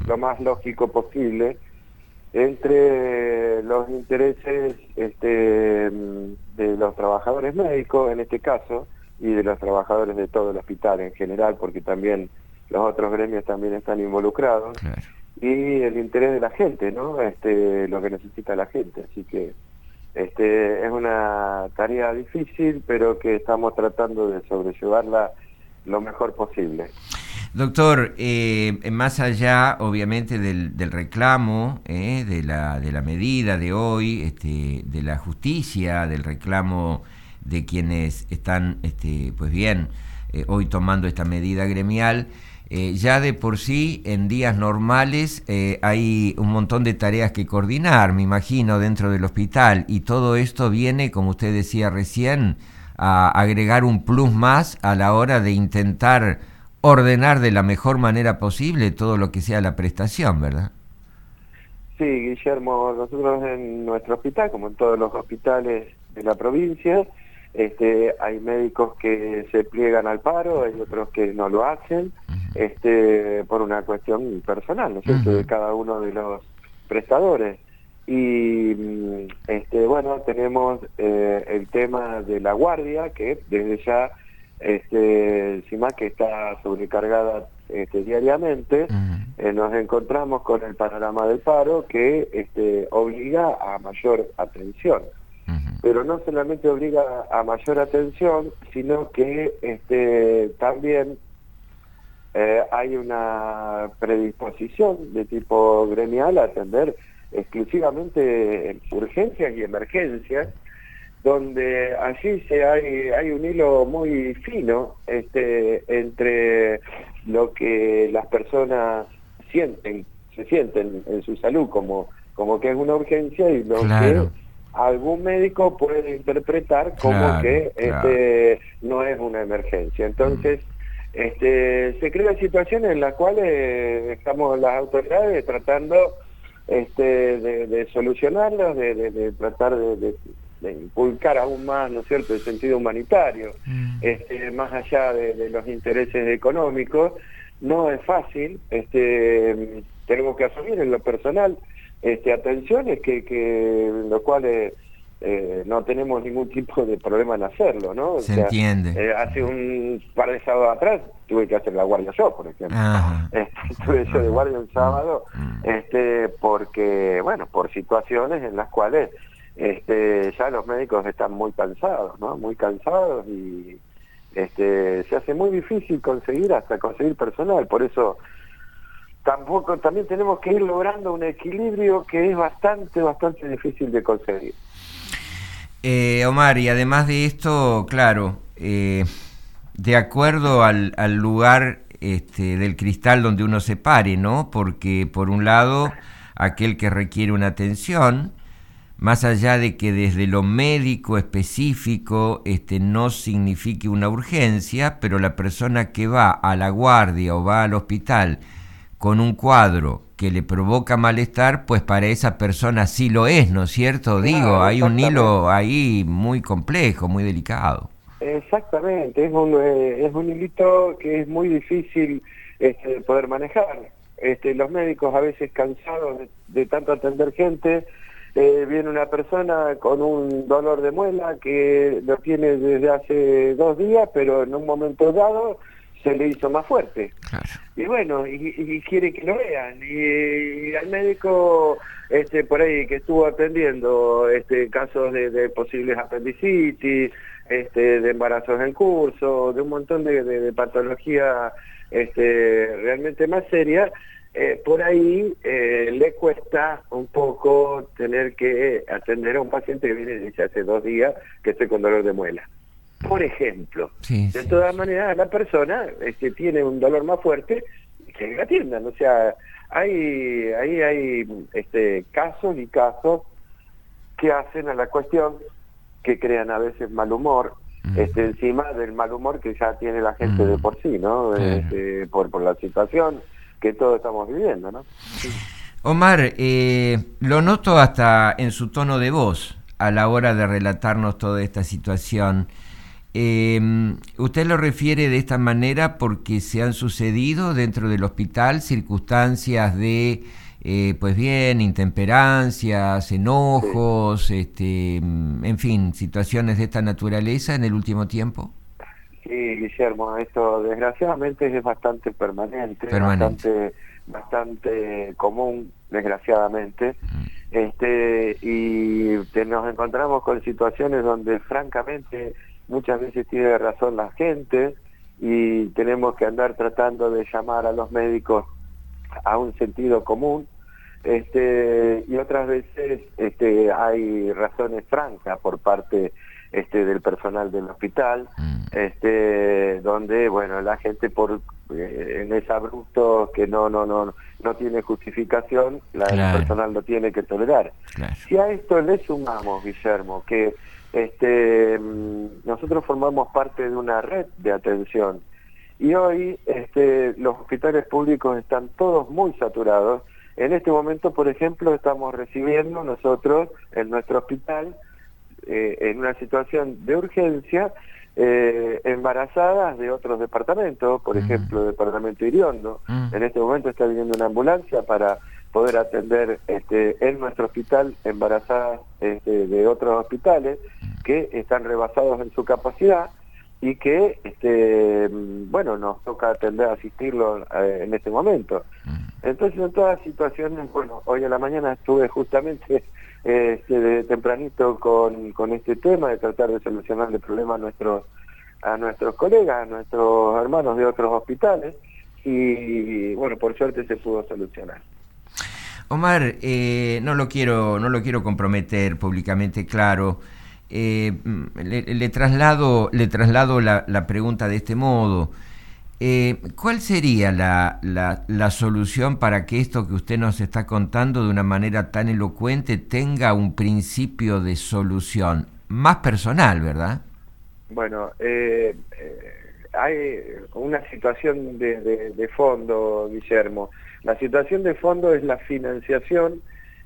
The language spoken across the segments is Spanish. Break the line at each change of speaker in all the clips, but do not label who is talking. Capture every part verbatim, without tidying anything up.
lo más lógico posible entre los intereses este, de los trabajadores médicos, en este caso, y de los trabajadores de todo el hospital en general, porque también los otros gremios también están involucrados,
Claro.
y el interés de la gente, ¿no? Este, lo que necesita la gente. Así que este, es una tarea difícil, pero que estamos tratando de sobrellevarla lo mejor posible.
Doctor, eh, más allá, obviamente, del, del reclamo, eh, de la de la medida de hoy, este, de la justicia, del reclamo de quienes están, este, pues bien, eh, hoy tomando esta medida gremial, eh, ya de por sí, en días normales, eh, hay un montón de tareas que coordinar, me imagino, dentro del hospital, y todo esto viene, como usted decía recién, a agregar un plus más a la hora de intentar ordenar de la mejor manera posible todo lo que sea la prestación, ¿verdad?
Sí, Guillermo, nosotros en nuestro hospital, como en todos los hospitales de la provincia, este, hay médicos que se pliegan al paro, hay otros que no lo hacen, uh-huh. este, por una cuestión personal, ¿no es cierto?, uh-huh. de cada uno de los prestadores. Y este, bueno, tenemos eh, el tema de la guardia, que desde ya Este, encima que está sobrecargada este, diariamente, uh-huh. eh, nos encontramos con el panorama del paro que este, obliga a mayor atención. Uh-huh. Pero no solamente obliga a mayor atención, sino que este, también eh, hay una predisposición de tipo gremial a atender exclusivamente urgencias y emergencias, donde allí se hay, hay un hilo muy fino este, entre lo que las personas sienten, se sienten en su salud como, como que es una urgencia y lo claro. que algún médico puede interpretar como claro, que claro. este, no es una emergencia. Entonces, mm. este, se crean situaciones en las cuales estamos las autoridades tratando este, de, de solucionarlas, de, de, de tratar de, de de inculcar aún más, ¿no es cierto?, el sentido humanitario, mm. este, más allá de, de los intereses económicos. No es fácil, este, tenemos que asumir en lo personal este, atenciones que, que en lo cuales eh, no tenemos ningún tipo de problema en hacerlo, ¿no? O
Se
sea,
entiende.
Eh, hace un par de sábados atrás tuve que hacer la guardia yo, por ejemplo. Este, estuve yo de guardia un sábado, mm. este, porque, bueno, por situaciones en las cuales Este, ya los médicos están muy cansados, ¿no? Muy cansados y este, se hace muy difícil conseguir, hasta conseguir personal. Por eso tampoco, también tenemos que ir logrando un equilibrio que es bastante, bastante difícil de conseguir.
Eh, Omar, y además de esto, claro, eh, de acuerdo al, al lugar este, del cristal donde uno se pare, ¿no? Porque por un lado, aquel que requiere una atención, más allá de que desde lo médico específico este, no signifique una urgencia, pero la persona que va a la guardia o va al hospital con un cuadro que le provoca malestar, pues para esa persona sí lo es, ¿no es cierto? Claro, digo, hay un hilo ahí muy complejo, muy delicado.
Exactamente, es un, eh, es un hilito que es muy difícil este, poder manejar. Este, los médicos a veces cansados de, de tanto atender gente, Eh, viene una persona con un dolor de muela que lo tiene desde hace dos días, pero en un momento dado se le hizo más fuerte. Claro. Y bueno, y, y quiere que lo vean. Y, y al médico este, por ahí que estuvo atendiendo este, casos de, de posibles apendicitis, este, de embarazos en curso, de un montón de, de, de patología este, realmente más seria, Eh, por ahí eh, le cuesta un poco tener que atender a un paciente que viene desde hace dos días que estoy con dolor de muela. Por ejemplo, sí, de sí, todas sí. maneras la persona este, tiene un dolor más fuerte que la atiendan. O sea, hay, ahí hay este, casos y casos que hacen a la cuestión que crean a veces mal humor, mm. este, encima del mal humor que ya tiene la gente mm. de por sí, ¿no? Claro. Este, por, por la situación que todos estamos viviendo, ¿no? Sí.
Omar, eh, lo noto hasta en su tono de voz a la hora de relatarnos toda esta situación. Eh, ¿Usted lo refiere de esta manera porque se han sucedido dentro del hospital circunstancias de, eh, pues bien, intemperancias, enojos, sí. este, en fin, situaciones de esta naturaleza en el último tiempo?
Sí, Guillermo, esto desgraciadamente es bastante permanente,
permanente.
bastante bastante común, desgraciadamente. Mm. Este, y te, nos encontramos con situaciones donde francamente muchas veces tiene razón la gente y tenemos que andar tratando de llamar a los médicos a un sentido común, este, y otras veces este, hay razones francas por parte este, del personal del hospital, este, donde bueno la gente por eh, en ese abrupto que no no no no tiene justificación, la, claro. el personal lo tiene que tolerar. Claro. Si a esto le sumamos, Guillermo, que este, nosotros formamos parte de una red de atención y hoy este, los hospitales públicos están todos muy saturados. En este momento, por ejemplo, estamos recibiendo nosotros en nuestro hospital, eh, en una situación de urgencia, eh, embarazadas de otros departamentos, por uh-huh. ejemplo, el departamento Iriondo. Uh-huh. En este momento está viniendo una ambulancia para poder atender este, en nuestro hospital embarazadas este, de otros hospitales que están rebasados en su capacidad y que, este, bueno, nos toca atender, asistirlo eh, en este momento. Entonces, en todas situaciones, bueno, hoy a la mañana estuve justamente eh, este, de tempranito con, con este tema de tratar de solucionar el problema a nuestros, a nuestros colegas, a nuestros hermanos de otros hospitales y, bueno, por suerte se pudo solucionar.
Omar, eh, no lo quiero, no lo quiero comprometer públicamente, claro. Eh, le, le traslado, le traslado la, la pregunta de este modo. Eh, ¿Cuál sería la, la, la solución para que esto que usted nos está contando de una manera tan elocuente tenga un principio de solución más personal, verdad?
Bueno, eh, eh, hay una situación de, de, de fondo, Guillermo. La situación de fondo es la financiación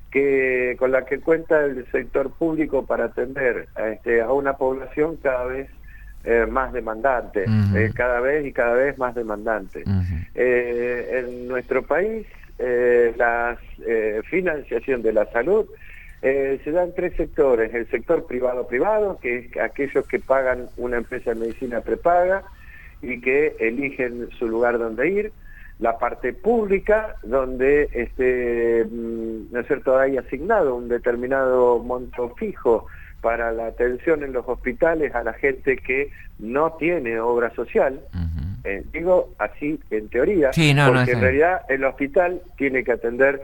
que con la que cuenta el sector público para atender a, este, a una población cada vez eh, más demandante, uh-huh. eh, cada vez y cada vez más demandante. Uh-huh. Eh, en nuestro país, eh, la eh, financiación de la salud eh, se da en tres sectores: el sector privado-privado, que es aquellos que pagan una empresa de medicina prepaga y que eligen su lugar donde ir; la parte pública, donde este, ¿no es cierto?, hay asignado un determinado monto fijo para la atención en los hospitales a la gente que no tiene obra social. Uh-huh. Eh, digo así en teoría, sí, no, porque no, en realidad el hospital tiene que atender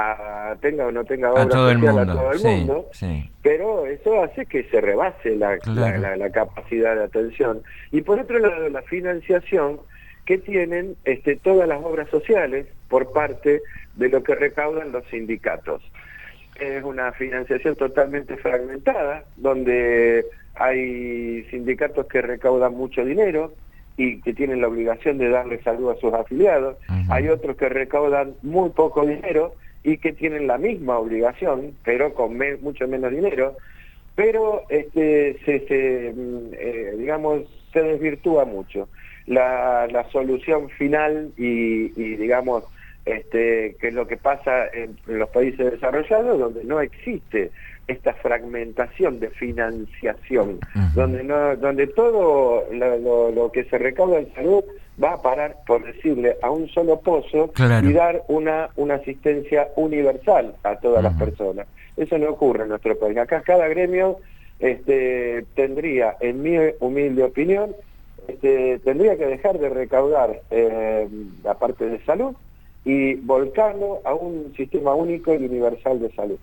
a tenga o no tenga obra social a todo el
sí,
mundo,
sí.
Pero eso hace que se rebase la, claro. la, la, la capacidad de atención. Y por otro lado, la financiación que tienen este, todas las obras sociales por parte de lo que recaudan los sindicatos. Es una financiación totalmente fragmentada, donde hay sindicatos que recaudan mucho dinero y que tienen la obligación de darle salud a sus afiliados. Uh-huh. Hay otros que recaudan muy poco dinero y que tienen la misma obligación, pero con me- mucho menos dinero, pero este, se, se eh, digamos, se desvirtúa mucho. La, la solución final y, y digamos, este, que es lo que pasa en, en los países desarrollados, donde no existe esta fragmentación de financiación, uh-huh. donde no, donde todo lo, lo, lo que se recauda en salud va a parar, por decirle, a un solo pozo, claro. y dar una, una asistencia universal a todas uh-huh. las personas. Eso no ocurre en nuestro país. Acá cada gremio este, tendría, en mi humilde opinión, Este, tendría que dejar de recaudar eh, la parte de salud y volcarlo a un sistema único y universal de salud.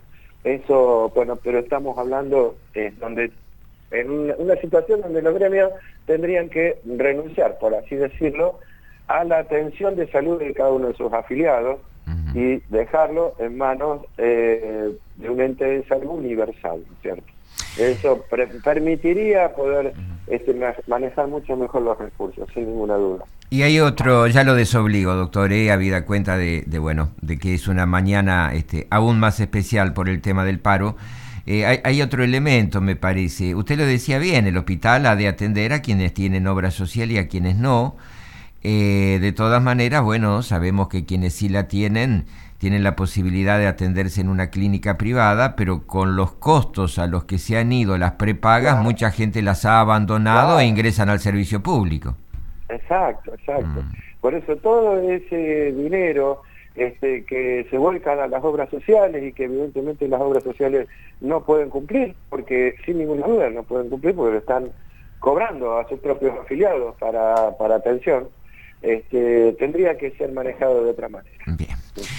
Eso, bueno, pero estamos hablando eh, donde en una, una situación donde los gremios tendrían que renunciar, por así decirlo, a la atención de salud de cada uno de sus afiliados uh-huh. y dejarlo en manos eh, de un ente de salud universal, ¿cierto? Eso pre- permitiría poder este, manejar mucho mejor los recursos, sin ninguna duda.
Y hay otro, ya lo desobligo, doctor, eh, habida cuenta de, de bueno, de que es una mañana este, aún más especial por el tema del paro. eh, hay, hay otro elemento, me parece. Usted lo decía bien, el hospital ha de atender a quienes tienen obra social y a quienes no. Eh, de todas maneras, bueno, sabemos que quienes sí la tienen, tienen la posibilidad de atenderse en una clínica privada, pero con los costos a los que se han ido las prepagas, claro, mucha gente las ha abandonado, claro, e ingresan al servicio público.
Exacto, exacto. Mm. Por eso todo ese dinero este, que se vuelcan a las obras sociales y que evidentemente las obras sociales no pueden cumplir, porque sin ninguna duda no pueden cumplir porque lo están cobrando a sus propios afiliados para, para atención, este, tendría que ser manejado de otra manera.
Bien.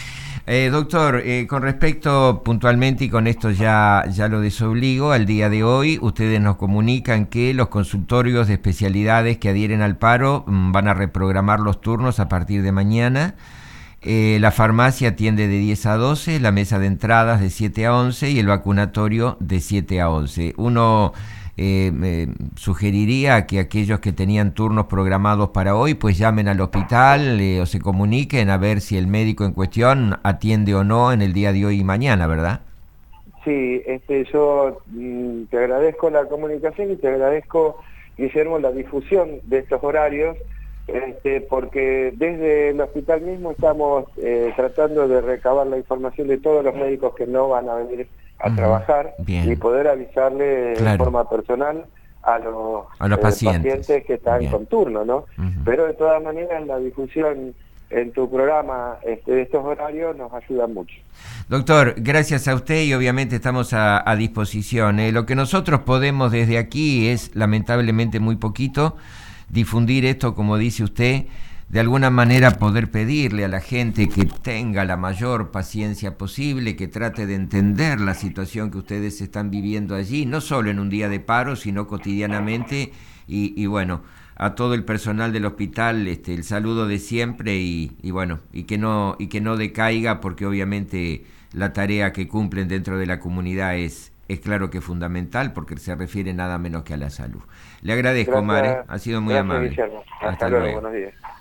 Eh, doctor, eh, con respecto puntualmente, y con esto ya, ya lo desobligo, al día de hoy ustedes nos comunican que los consultorios de especialidades que adhieren al paro mmm, van a reprogramar los turnos a partir de mañana. Eh, la farmacia atiende de diez a doce, la mesa de entradas de siete a once y el vacunatorio de siete a once. Uno eh, eh, sugeriría que aquellos que tenían turnos programados para hoy pues llamen al hospital eh, o se comuniquen a ver si el médico en cuestión atiende o no en el día de hoy y mañana, ¿verdad?
Sí, este, yo mm, te agradezco la comunicación y te agradezco, Guillermo, la difusión de estos horarios, este, porque desde el hospital mismo estamos eh, tratando de recabar la información de todos los médicos que no van a venir a uh-huh. trabajar. Bien. Y poder avisarle claro. de forma personal a los,
a los
eh,
pacientes.
pacientes que están Bien. con turno, ¿no? Uh-huh. Pero de todas maneras la difusión en tu programa este, de estos horarios nos ayuda mucho.
Doctor, gracias a usted y obviamente estamos a, a disposición. Eh, lo que nosotros podemos desde aquí es lamentablemente muy poquito, difundir esto, como dice usted, de alguna manera poder pedirle a la gente que tenga la mayor paciencia posible, que trate de entender la situación que ustedes están viviendo allí, no solo en un día de paro, sino cotidianamente, y, y bueno, a todo el personal del hospital este, el saludo de siempre y, y bueno, y que no, y que no decaiga, porque obviamente la tarea que cumplen dentro de la comunidad es, es claro que fundamental, porque se refiere nada menos que a la salud. Le agradezco, Gracias. Mare, ha sido muy
Gracias,
amable.
Guillermo. Hasta, Hasta luego, luego, buenos días.